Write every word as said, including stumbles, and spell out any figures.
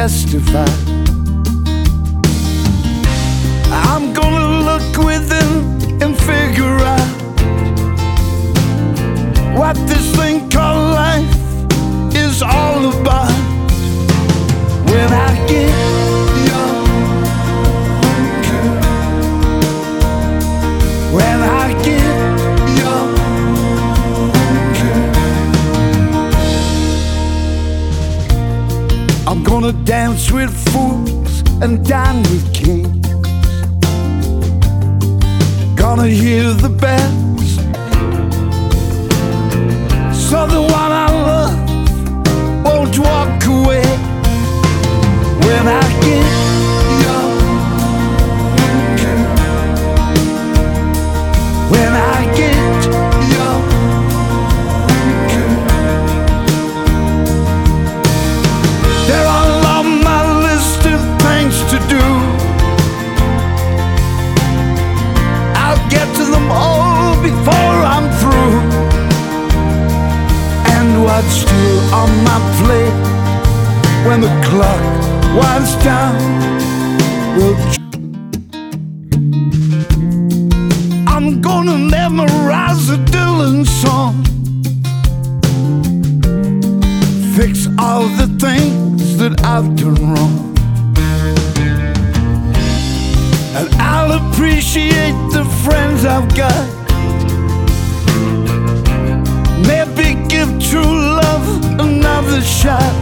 testify. I'm gonna look within and figure out what this thing called life is all about. When I get younger, when I get younger, I'm gonna dance with fools and dine with kings. Gonna hear the bells, so the one I love won't walk away. When I get younger, when I get younger, they're all on my list of things to do. I'll get to them all before I'm through. And what's still on my plate when the clock winds down will I'm gonna memorize a Dylan song, fix all the things that I've done wrong, and I'll appreciate the friends I've got. Maybe give true love another shot.